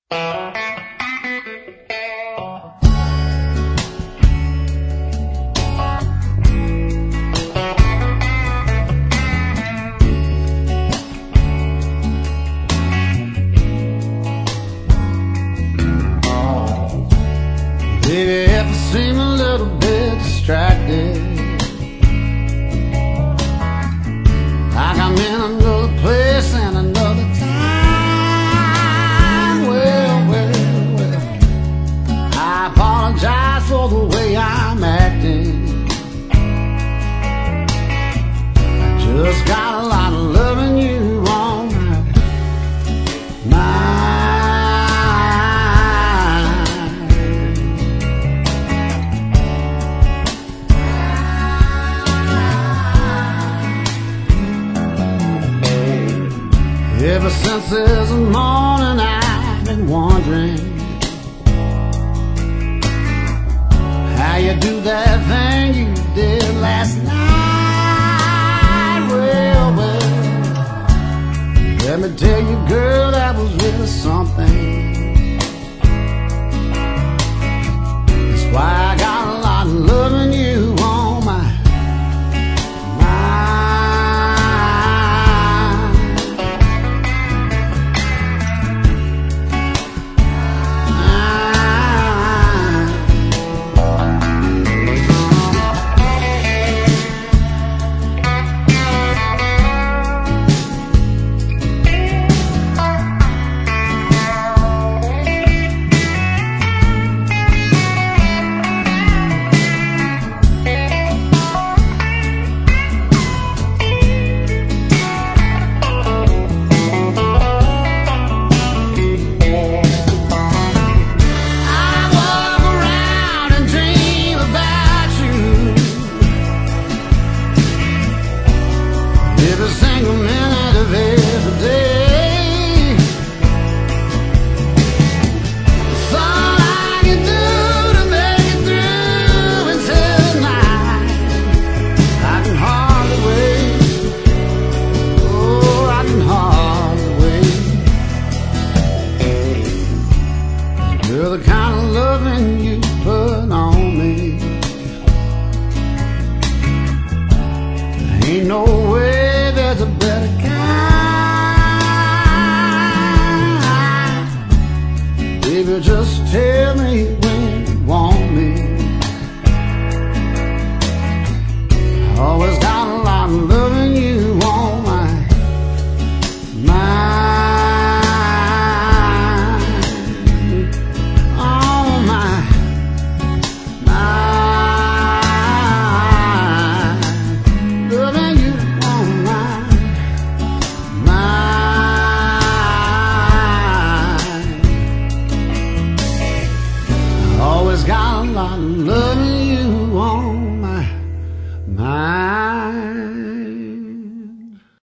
Baby, if I seem a little bit distracted, like I'm in another place and another time, well, I apologize for the way I'm acting. I just got a lot of loving you on my mind. Ever since this morning I've been wondering how you do that thing you did last night. Well, let me tell you, girl, that was really something. That's why I got a lot of loving you on my mind. Every single minute of every day, it's all I can do to make it through until night. I can hardly wait, oh, I can hardly wait. You're the kind of loving you put on me, there ain't no way there's a better kind. Baby, just tell me when you want me. I always got a lot of loving you on my mind. On my mind. Loving you on my mind. Always got a lot of love.